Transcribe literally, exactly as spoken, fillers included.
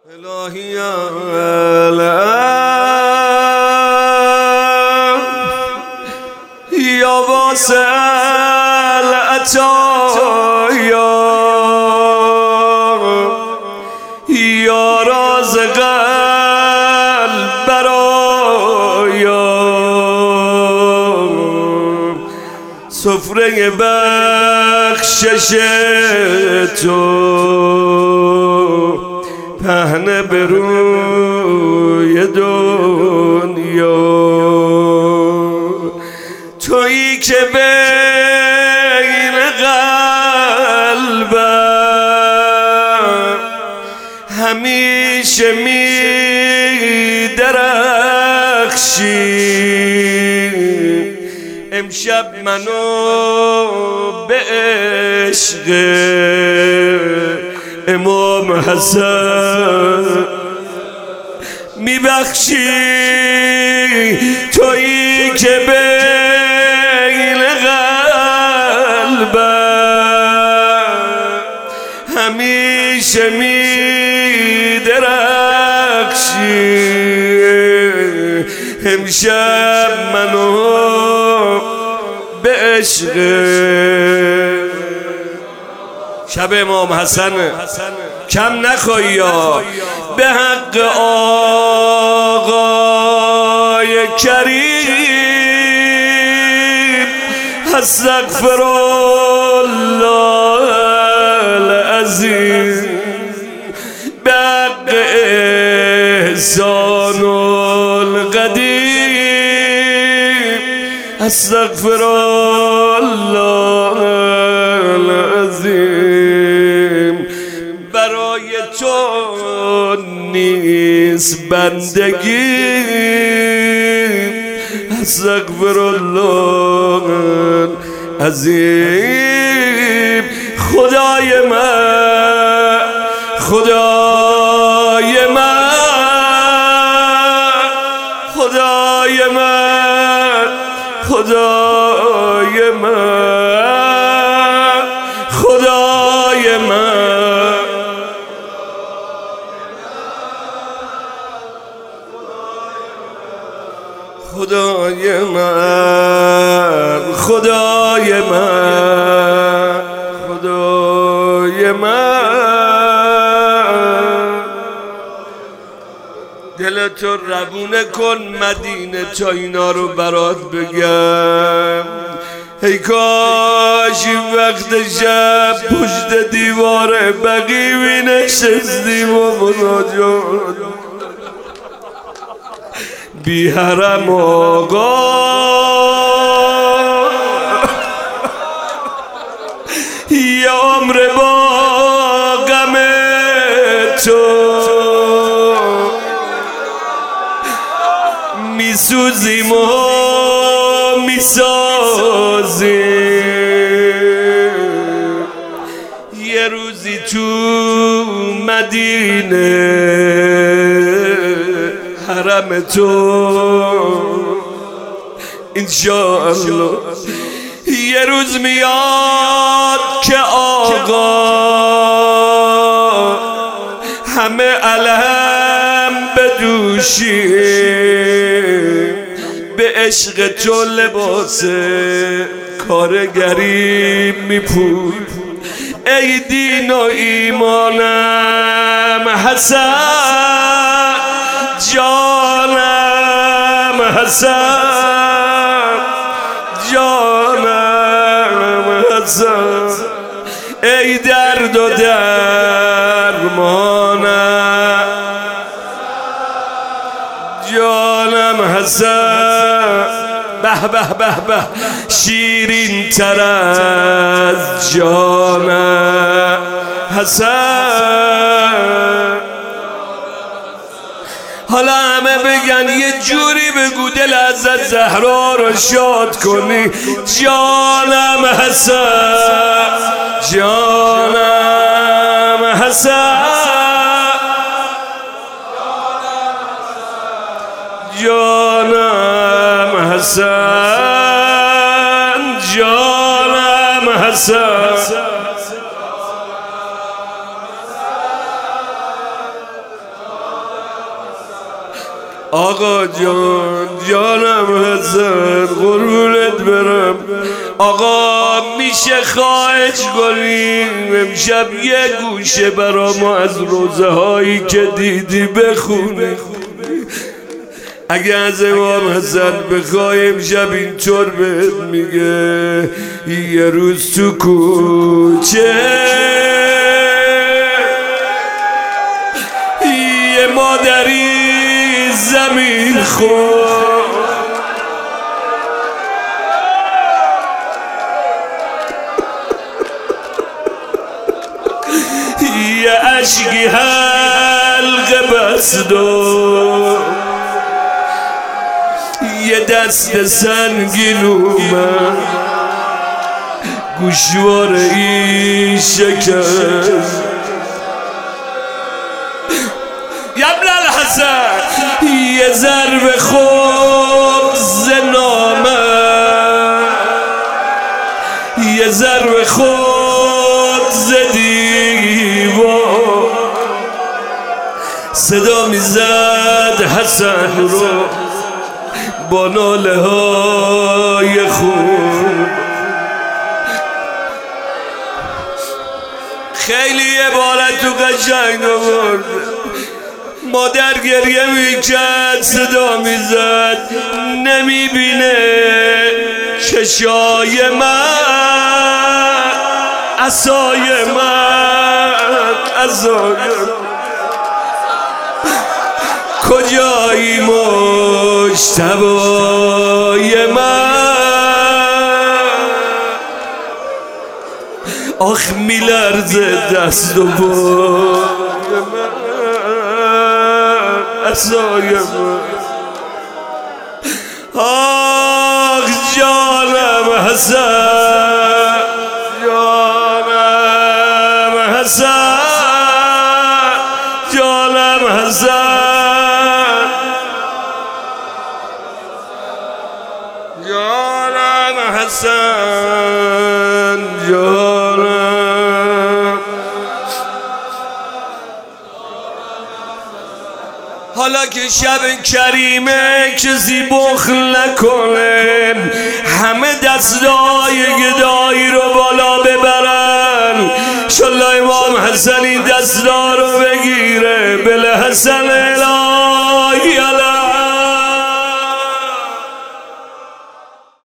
الهی الان یا واسع العطایا یا رازق البرایا سفره بخشش تو پهنه به روی دنیا تویی که بین قلبم همیشه می درخشی امشب منو به عشق امام حسن میبخشی تویی که بین قلبم همیشه میدرخشی امشب منو به عشق شب امام حسن کم نخواهی یا به حق آقای کریم استغفر الله العظیم به حق احسان القدیم استغفر الله العظیم برای تو نیست بندگی استغفر الله العظیم خدای من خدای من خدای من خدای من خدای من خدای من خدای من خدای من دل تو روونه کن مدینه تا اینا رو برات بگم ای کاش این وقت شب پشت دیوار بقی می نشستیم و مناجات بی حرم آقا یه عمر با غم تو می سوزیم و می سازیم یه روزی تو مدینه حرم تو انشاءالله یه روز میاد که آقا همه علم بدوشی به عشق تو لباس کارگری میپوی ای دین و ایمانم حسن جانم حسن جانم حسن ای درد و درمانم جانم حسن به به به به شیرین تر از جانم حسن حالا همه بگن یه جوری بگو دل حضرت زهرا رو شاد کنی جانم حسن جانم حسن جانم حسن جانم حسن آقا جان جانم حسن قربونت برم. آقا میشه خواهش کنیم امشب یه گوشه برا ما از روزه هایی که دیدی بخونه. اگه از امام حسن بخوای امشب اینطور بهت میگه یه روز تو کوچه یه مادری زمین خورد، یه عشقی حلقه بست و یه دست سنگین اومد گوشواره ای شکست. ابن الحسن یه ضرب خبز نامه، یه ضرب خبز دیوار صدا میزد حسن رو با ناله های خون. خیلی عبارت تو قشنگ آورد. مادر گریه میکرد صدا میزد نمیبینه چشای من عصای من عصای کجایی مجتبای من. آخ میلرزه دست و پای من عصای من. آخ جانم حسن جانم حسن جانم حسن جانم حسن جانم. حالا که شب کریمه کسی بخل نکنه، همه دستای گدایی رو بالا ببرن. انشالله امام حسن این دستا رو بگیره. بله حسن اله